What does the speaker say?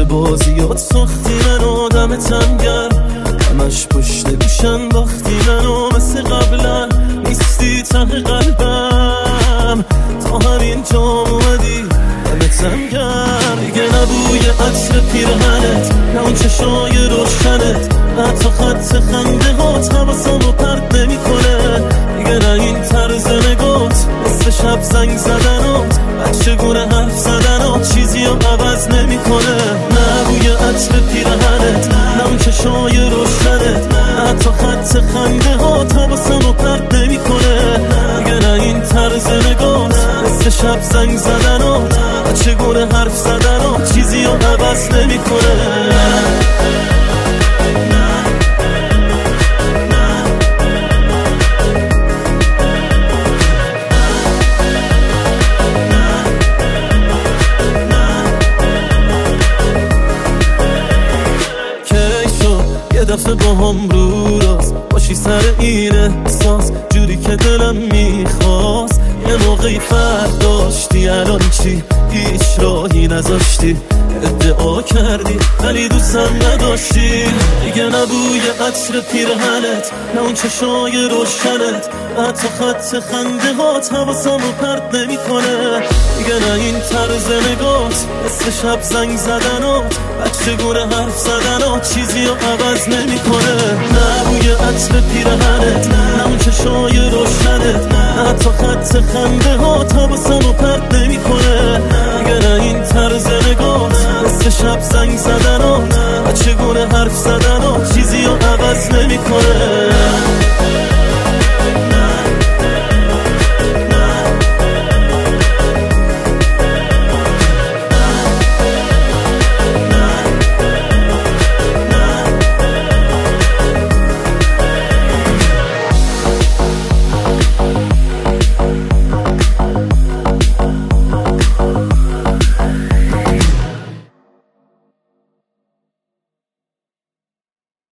بازیات ساختی من آدمتم گرم، همش پشت گوشن باختی منو مثل قبلا نیستی ته قلبم. تا همین جا اومدی دمتم گرم، دیگه نبوی عطر پیرهنت، نه اون چشای روشنت، حتی خط خنده هات حواسمو پرت نمیکنه. دیگه نه این طرز نگات مثل شب زنگ زدنات، بچه گونه حرف زدنات چیزی رو عوض نمیکنه. نه بوی عطر پیرهنت، نه اون چشای روشنت، حتی خط خنده هات حواسمو پرت نمیکنه. دیگه نه این طرز نگات مثل شب زنگ زدنات، بچه گونه حرف زدنات چیزی رو عوض نمیکنه. یه دفعه با هم رو راست باشی سر این احساس، جوری که دلم میخواست. یه موقعی فرد داشتی، الان چی؟ هیچ راهی نذاشتی، ادعا کردی ولی دوستم نداشتی. دیگه نبوی عطر پیرهنت، نه اون چشای روشنت، حتی خط خنده هات حواسمو پرت نمیکنه. دیگه نه این طرز نگات مثل شب زنگ زدنات، بچه گونه حرف زدنات چیزی رو عوض نمیکنه. نه بوی عطر پیرهنت، نه اون چشای روشنت، حتی خط خنده هات حواسمو پرت نمیکنه. دیگه نه این طرز نگات مثل شب زنگ زدنات، بچه گونه حرف زدنات چیزی رو عوض نمیکنه.